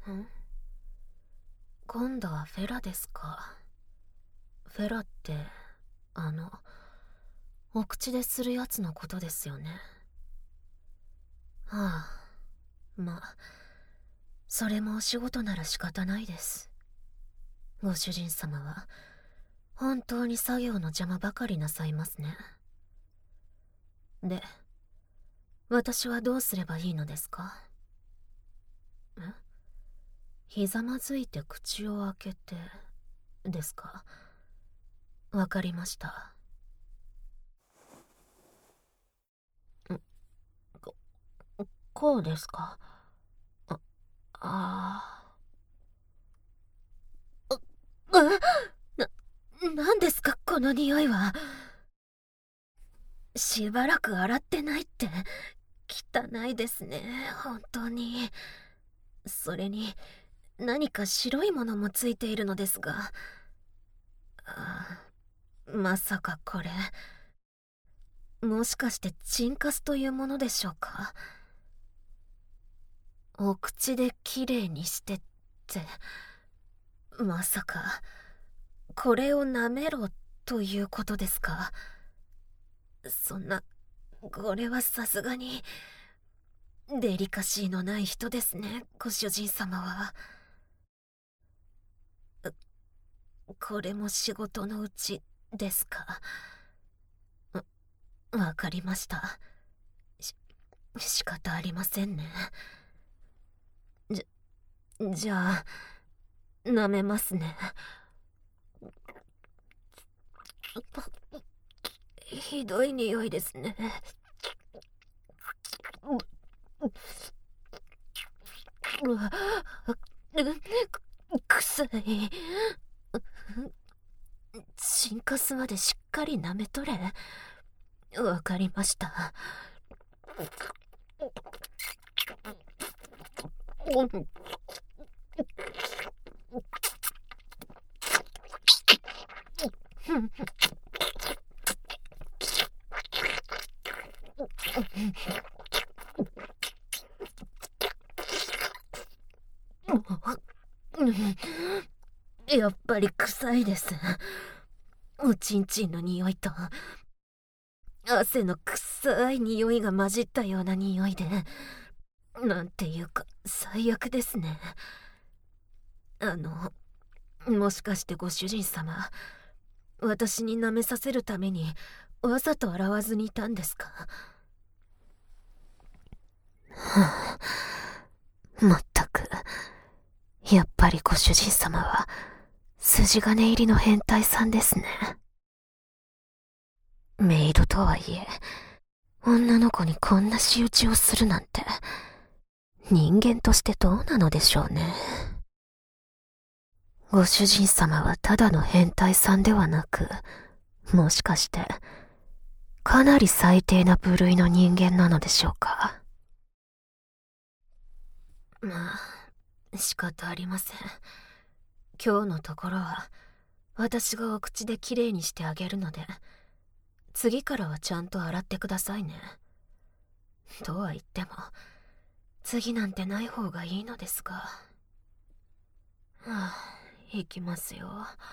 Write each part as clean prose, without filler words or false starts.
今度はフェラですか。フェラって、お口でするやつのことですよね。はあ、まあ、それもお仕事なら仕方ないです。ご主人様は、本当に作業の邪魔ばかりなさいますね。で、私はどうすればいいのですか？ひざまずいて口を開けて、ですか？わかりました。こ、こうですか？あ、あなんですかこの匂いは。しばらく洗ってないって、汚いですね、本当に。それに、何か白いものもついているのですが。まさかこれ、もしかしてチンカスというものでしょうか。お口できれいにしてって、まさか、これを舐めろということですか。そんな、これはさすがに、デリカシーのない人ですね、ご主人様は。これも仕事のうちですか。わかりました。仕方ありませんね。じゃあ、舐めますね。ひどい匂いですね。うわ、臭い。チンカスまでしっかり舐めとれ。わかりました。やっぱり臭いです。おちんちんの匂いと汗の臭い匂いが混じったような匂いで、なんていうか最悪ですね。もしかしてご主人様、私に舐めさせるためにわざと洗わずにいたんですか？まったく、やっぱりご主人様は筋金入りの変態さんですね。メイドとはいえ、女の子にこんな仕打ちをするなんて、人間としてどうなのでしょうね。ご主人様はただの変態さんではなく、もしかして、かなり最低な部類の人間なのでしょうか。まあ、仕方ありません。今日のところは、私がお口できれいにしてあげるので、次からはちゃんと洗ってくださいね。とは言っても、次なんてない方がいいのですが。行きますよ。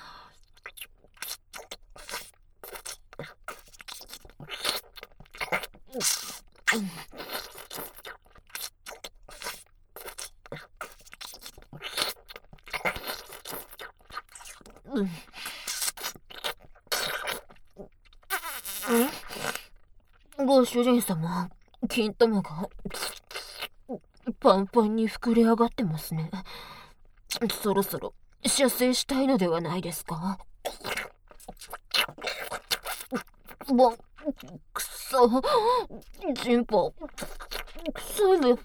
ご主人様、金玉がパンパンに膨れ上がってますね。そろそろ射精したいのではないですか？くそ、チンポ、臭いです。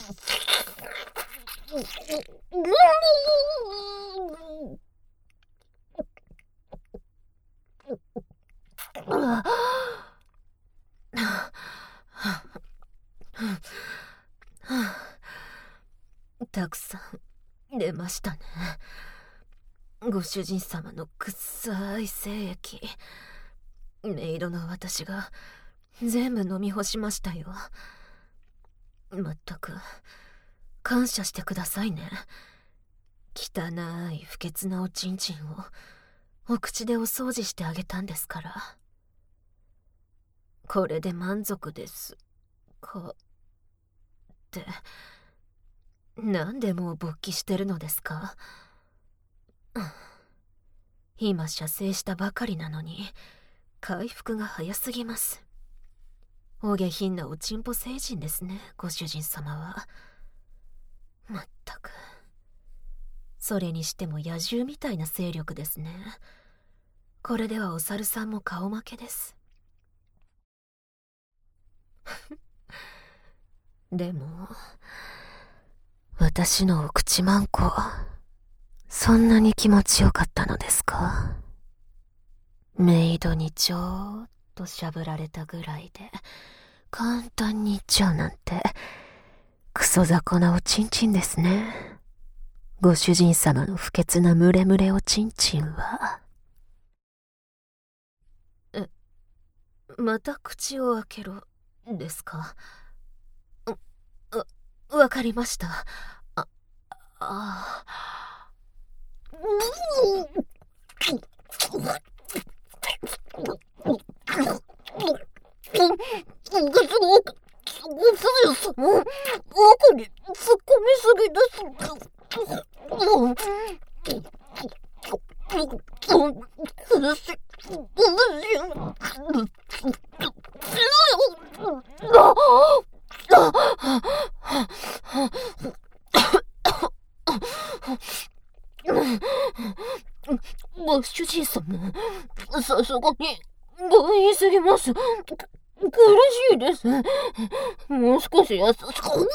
たくさん出ましたね。ご主人様の臭い精液、メイドの私が全部飲み干しましたよ。まったく感謝してくださいね。汚い不潔なおちんちんをお口でお掃除してあげたんですから。これで満足ですかってなんでもう勃起してるのですか？今射精したばかりなのに回復が早すぎます。お下品なおちんぽ星人ですね、ご主人様は。まったく、それにしても野獣みたいな勢力ですね。これではお猿さんも顔負けです。でも私のお口まんこ、そんなに気持ちよかったのですか？メイドにちょーっとしゃぶられたぐらいで簡単に言っちゃうなんてクソ雑魚なおちんちんですね。ご主人様の不潔なムレムレおちんちんは。また口を開けろですか？わかりました。あ、あ奥に突っ込みすぎです。苦しい。ご主人様、さすがに強引すぎます。苦しいです。もう少し優しく。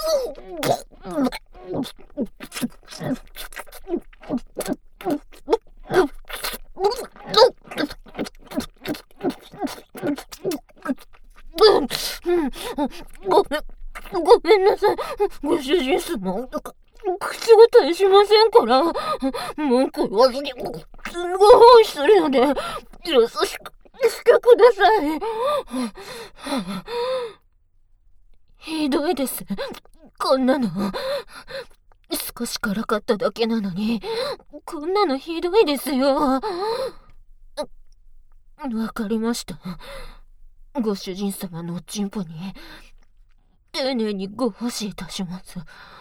ごめんなさい、ご主人様。口答えしませんから。文句言わずに、すごい失礼で、優しくしてください。ひどいです。こんなの。少し辛かっただけなのに、こんなのひどいですよ。わかりました。ご主人様のおちんぽに、丁寧にご奉仕いたします。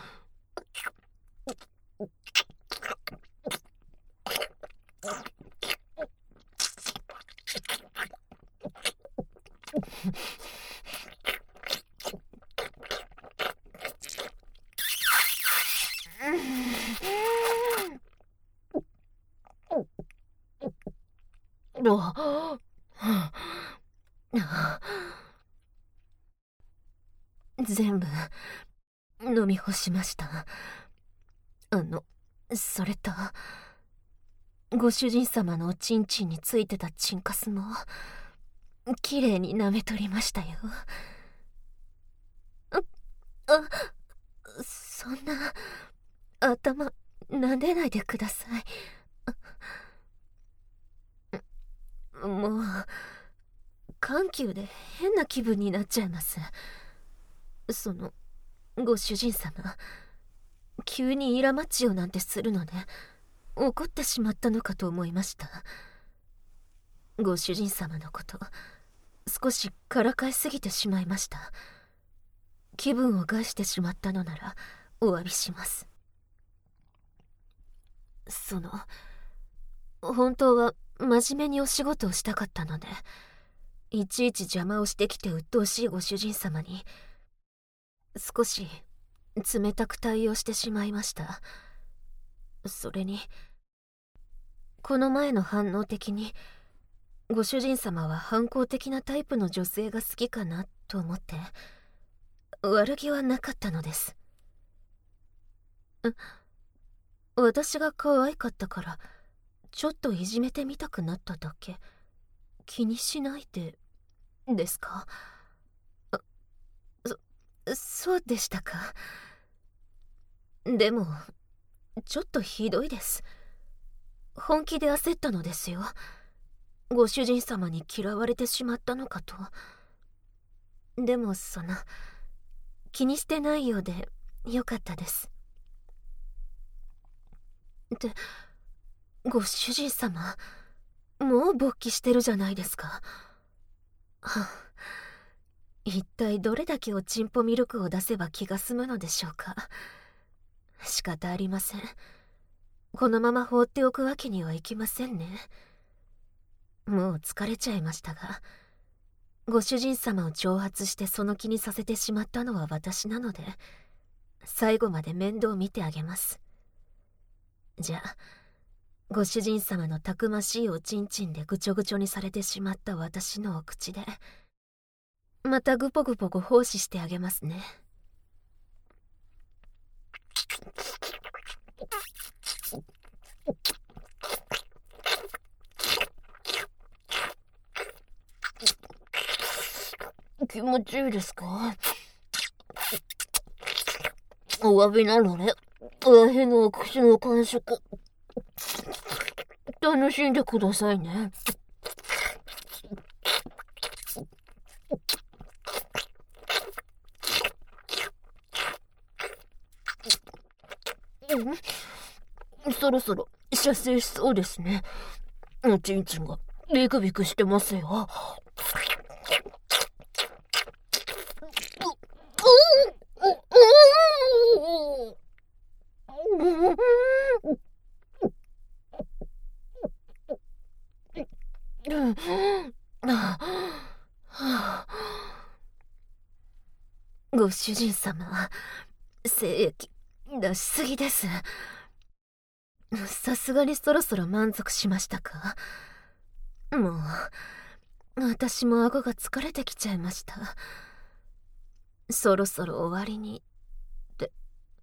全部飲み干しました。それとご主人様のおちんちんについてたチンカスもきれいに舐め取りましたよ。そんな頭撫でないでください。もう緩急で変な気分になっちゃいます。ご主人様、急にイラマッチをなんてするので怒ってしまったのかと思いました。ご主人様のこと少しからかいすぎてしまいました。気分を害してしまったのならお詫びします。本当は真面目にお仕事をしたかったので、いちいち邪魔をしてきて鬱陶しいご主人様に少し冷たく対応してしまいました。それにこの前の反応的にご主人様は反抗的なタイプの女性が好きかなと思って悪気はなかったのです。私が可愛かったからちょっといじめてみたくなっただけ。気にしないでですか？そうでしたか。でもちょっとひどいです。本気で焦ったのですよ。ご主人様に嫌われてしまったのかと。でも気にしてないようでよかったです。 で、ご主人様、もう勃起してるじゃないですか。はあ、一体どれだけおちんぽミルクを出せば気が済むのでしょうか。仕方ありません。このまま放っておくわけにはいきませんね。もう疲れちゃいましたが、ご主人様を挑発してその気にさせてしまったのは私なので、最後まで面倒見てあげます。じゃあ、ご主人様のたくましいおちんちんでぐちょぐちょにされてしまった私のお口で、またぐぽぐぽご奉仕してあげますね。気持ちいいですか？お詫びなのね。親へのお口の感触、楽しんでくださいね。そろそろ射精しそうですね。おちんちんがビクビクしてますよ。ご主人様、精液出しすぎです。さすがにそろそろ満足しましたか？もう、私も顎が疲れてきちゃいました。そろそろ終わりに、って。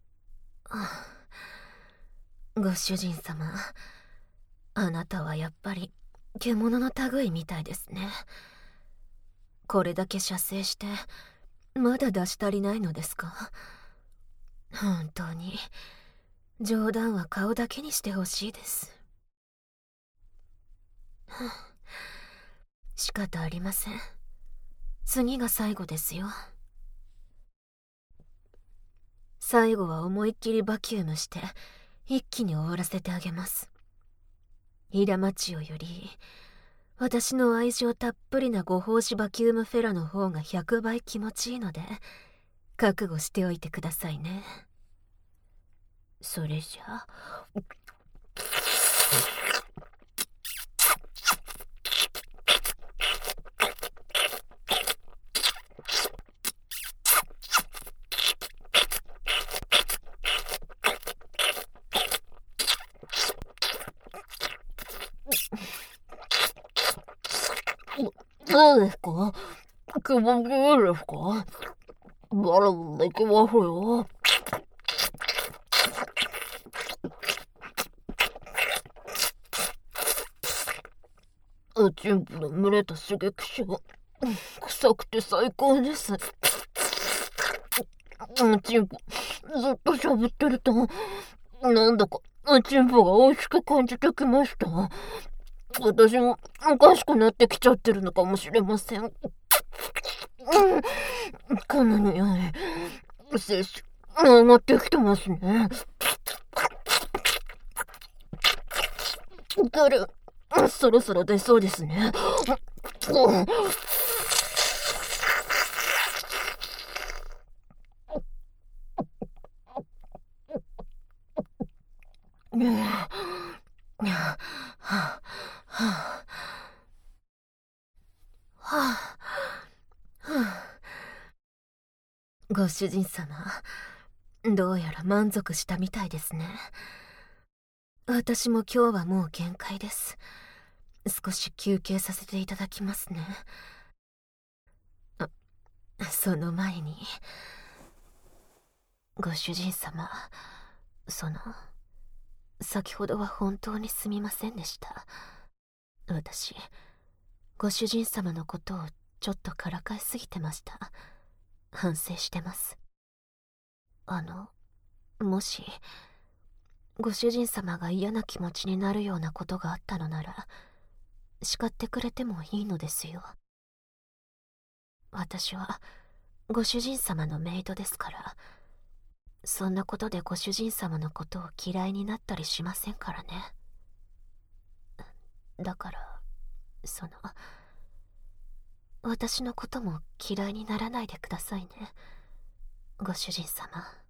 ご主人様、あなたはやっぱり獣の類みたいですね。これだけ射精して、まだ出し足りないのですか？本当に、冗談は顔だけにしてほしいです。仕方ありません。次が最後ですよ。最後は思いっきりバキュームして一気に終わらせてあげます。イラマチオより私の愛情たっぷりなご奉仕バキュームフェラの方が100倍気持ちいいので覚悟しておいてくださいね。それじゃあどうですか？気持ちいいですか？まだまだいきますよ。おちんぽの蒸れた刺激臭、臭くて最高です。おちんぽ、ずっとしゃぶってると、なんだかおちんぽが美味しく感じてきました。私もおかしくなってきちゃってるのかもしれません。この匂い、摂取、上がってきてますね。来る。そろそろ出そうですね。ご主人様、どうやら満足したみたいですね。私も今日はもう限界です。少し休憩させていただきますね。その前に、ご主人様、先ほどは本当にすみませんでした。私、ご主人様のことをちょっとからかいすぎてました。反省してます。もし、ご主人様が嫌な気持ちになるようなことがあったのなら、叱ってくれてもいいのですよ。私は、ご主人様のメイドですから、 そんなことでご主人様のことを嫌いになったりしませんからね。だから、私のことも嫌いにならないでくださいね、ご主人様。